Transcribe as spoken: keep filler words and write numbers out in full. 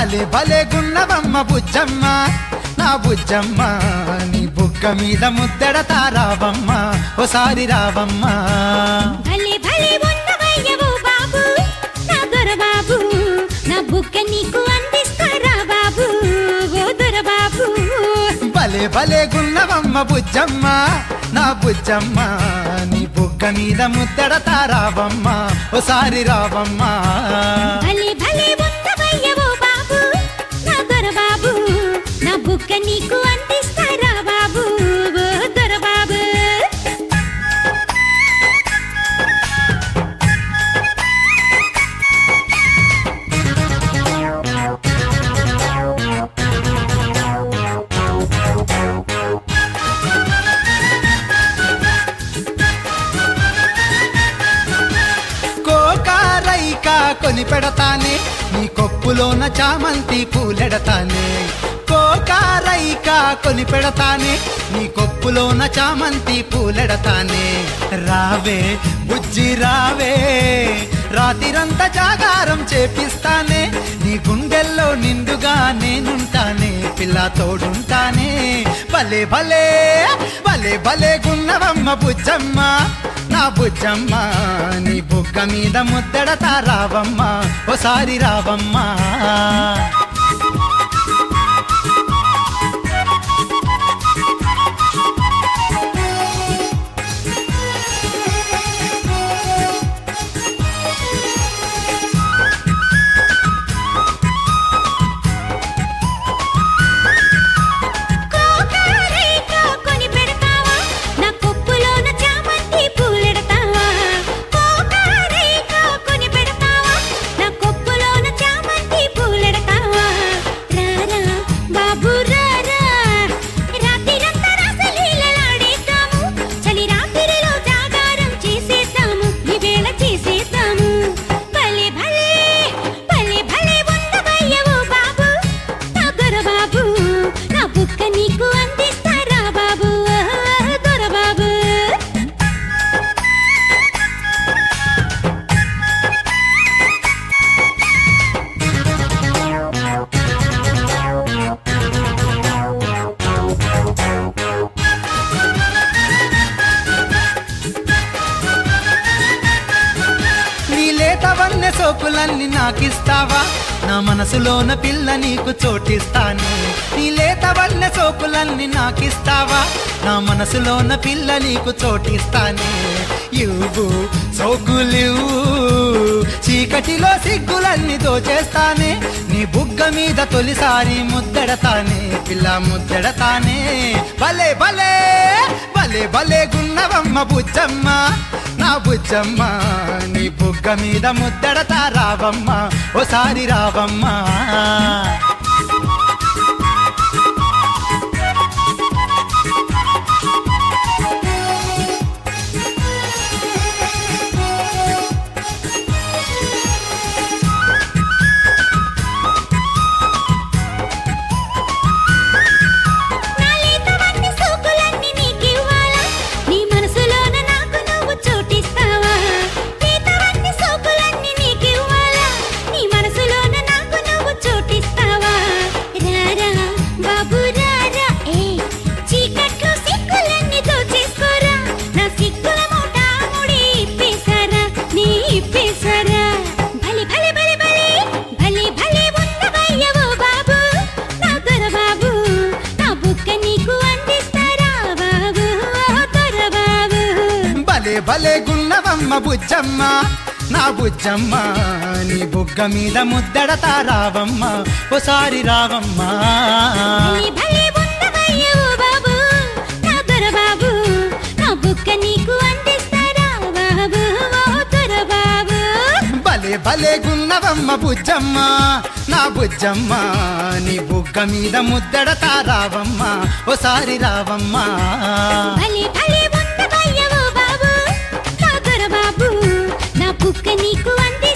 భలే భలే గున్నవమ్మ బుజ్జమ్మ నా బుజ్జమ్మ నీ బుగ్గ మీద ముద్దెడతా రావమ్మ ఓసారి రావమ్మ భలే భలే ఉన్నవయ్యవో బాబు నా దొరబాబు నా బుగ్గ నీకు అందిస్తారా బాబు ఓ దొరబాబు భలే భలే గున్నవమ్మ బుజ్జమ్మ నా బుజ్జమ్మ నీ బుగ్గ మీద ముద్దెడతా రావమ్మ ఓసారి రావమ్మ భలే భలే ఉన్నవయ్యవో బాబు నా దొరబాబు నా బుగ్గ నీకు అందిస్తారా బాబు ఓ దొరబాబు కోకారైక కొని పెడతానే నీ కొప్పులోన చామంతి పూలెడతానే కోకారైక కొని పెడతానే నీ కొప్పులోన చామంతి పూలెడతానే రావే బుజ్జి రావే రాతిరంతా జాగారం చేపిస్తానే నీ గుండెల్లో నిండుగా నేనుంటానే పిల్ల తోడుంటానే భలే భలే భలే భలే గున్నవమ్మ బుజ్జమ్మ నా బుజ్జమ్మ నీ బుగ్గ మీద ముద్దెడతా రావమ్మ ఓసారి రావమ్మ కోకారైక కొని పెడతావా నా కొప్పులోన చామంతి పూలెడతావా కోకారైక కొని పెడతావా నా కొప్పులోన చామంతి పూలెడతావా రారా బాబు రారా రాత్రిరంతా రాసలీలలాడేద్దాము చలి రాత్రిలో జాగారం చేసేద్దాము ఈ వేళ చేసేద్దాము భలే భలే భలే భలే ఉన్నవయ్యవో బాబు నా దొరబాబు నా బుక్క నీకు అందిస్తారా బాబు ఓ దొరబాబు నీ లేతవన్నె సోకులన్నీ నాకిస్తావా నా మనసులోన పిల్ల నీకు చోటిస్తానే నీ లేతవన్నె సోకులన్నీ నాకిస్తావా నా మనసులోన పిల్ల నీకు చోటిస్తానే ఇవ్వు సోకులివ్వు చీకటిలో సిగ్గులన్నీ దోచేస్తానే నీ బుగ్గ మీద తొలిసారి ముద్దెడతానే పిల్ల ముద్దెడతానే భలే భలే భలే భలే గున్నవమ్మ బుజ్జమ్మ నా బుజ్జమ్మ నీ బుగ్గ మీద ముద్దెడతా రావమ్మ ఓసారి రావమ్మ నా లేతవన్నీ సోకులన్నీ నీకివ్వాలా నీ మనసులోన నాకు నువ్వు చోటిస్తావా లేతవన్నీ సోకులన్నీ నీకివ్వాలా నీ మనసులోన నాకు నువ్వు చోటిస్తావా రారా బాబు రారా ఏ చీకట్లో సిగ్గులన్నీ దోచేసుకోరా నా సిగ్గుల మూట ముడి ఇప్పేశారా నీ ఇప్పేశారా భలే భలే భలే భలే భలే భలే ఉన్నవయ్యవో బాబు నా దొరబాబు నా బుక్క నీకు అందిస్తారా బాబు ఓ దొరబాబు భలే భలే గున్నవమ్మ బుజ్జమ్మ నా బుజ్జమ్మ నీ బుగ్గ మీద ముద్దెడతా రావమ్మ ఓసారి రావమ్మ భలే భలే ఉన్నవయ్యవో బాబు నా దొరబాబు నా బుక్క నీకు అందిస్తారా బాబు ఓ దొరబాబు భలే భలే గున్నవమ్మ బుజ్జమ్మ నా బుజ్జమ్మ నీ బుగ్గ మీద ముద్దెడతా రావమ్మ ఓసారి రావమ్మ భలే భలే ఉన్నవయ్యవో బాబు నా దొరబాబు నా బుక్క నీకు అంది